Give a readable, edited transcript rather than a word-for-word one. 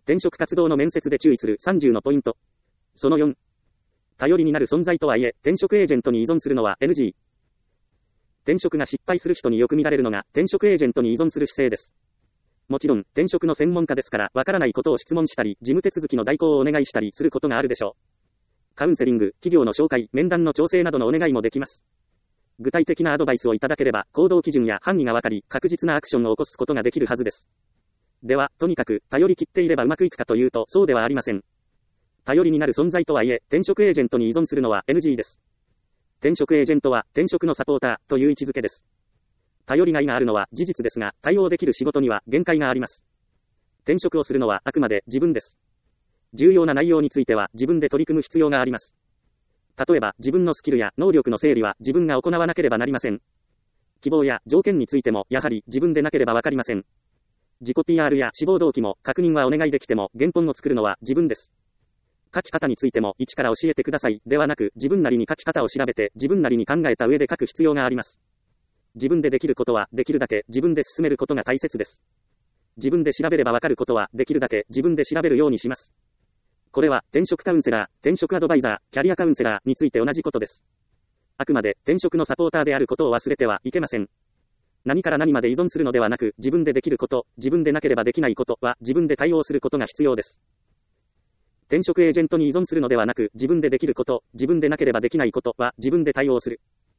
転職活動の面接で注意する30のポイント。その4。頼りになる存在とはいえ、転職エージェントに依存するのは NG。転職が失敗する人によく見られるのが、転職エージェントに依存する姿勢です。もちろん、転職の専門家ですから、わからないことを質問したり、事務手続きの代行をお願いしたりすることがあるでしょう。カウンセリング、企業の紹介、面談の調整などのお願いもできます。具体的なアドバイスをいただければ、行動基準や範囲がわかり、確実なアクションを起こすことができるはずです。では、とにかく、頼り切っていればうまくいくかというと、そうではありません。頼りになる存在とはいえ、転職エージェントに依存するのは NG です。転職エージェントは、転職のサポーターという位置づけです。頼りがいがあるのは事実ですが、対応できる仕事には限界があります。転職をするのはあくまで自分です。重要な内容については自分で取り組む必要があります。例えば、自分のスキルや能力の整理は自分が行わなければなりません。希望や条件についても、やはり自分でなければわかりません。自己 PR や志望動機も確認はお願いできても、原本を作るのは自分です。書き方についても一から教えてくださいではなく、自分なりに書き方を調べて自分なりに考えた上で書く必要があります。自分でできることはできるだけ自分で進めることが大切です。自分で調べればわかることはできるだけ自分で調べるようにします。これは転職カウンセラー、転職アドバイザー、キャリアカウンセラーについて同じことです。あくまで転職のサポーターであることを忘れてはいけません。何から何まで依存するのではなく、自分でできること、自分でなければできないことは自分で対応することが必要です。転職エージェントに依存するのではなく、自分でできること、自分でなければできないことは自分で対応する。